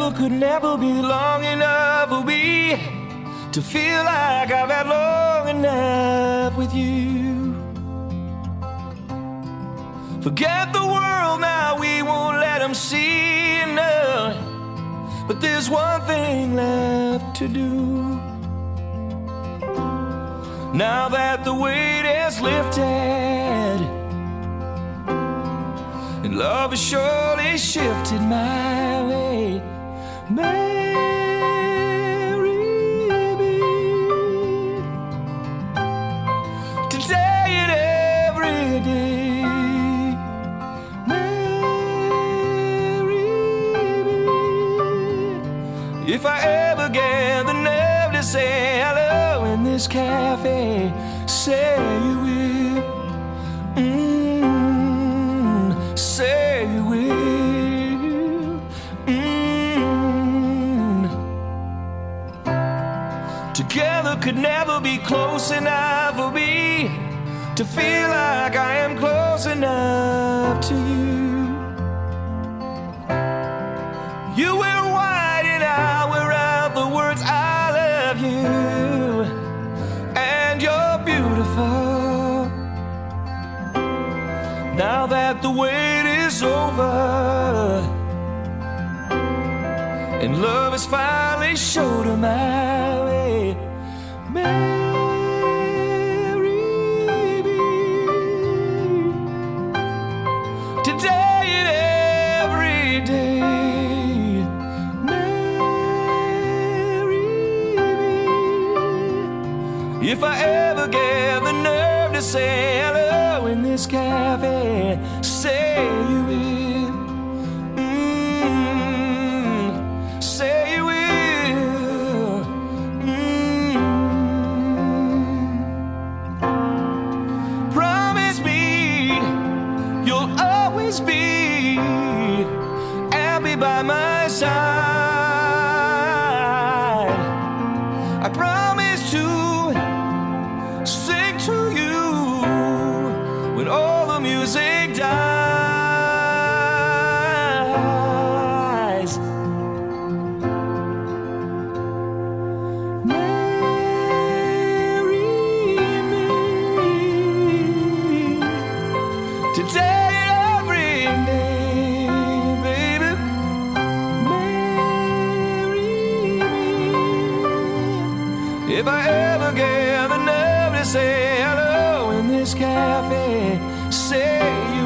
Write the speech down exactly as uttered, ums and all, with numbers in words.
Together could never be long enough for me to feel like I've had long enough with you. Forget the world now, we won't let them see enough. But there's one thing left to do. Now that the weight is lifted and love has surely shifted my way, marry me today and every day. Marry me. If I ever get the nerve to say hello in this cafe, say you will. Mm, say you will. Mm. Together could never be close enough for me to feel like I am close enough to you. You wear white and I wear out the words I love you, and you're beautiful. Now that the wait is over and love has finally showed her my way, marry me today and every day. Marry me. If I ever get the nerve to say hello in this cafe, say you will. Mm, say you will. Mm. Promise me you'll always be and be by my side. I promise to sing to you when all the music dies. Marry me today and every day, baby. Marry me. If I ever get the nerve to say hello in this cafe, say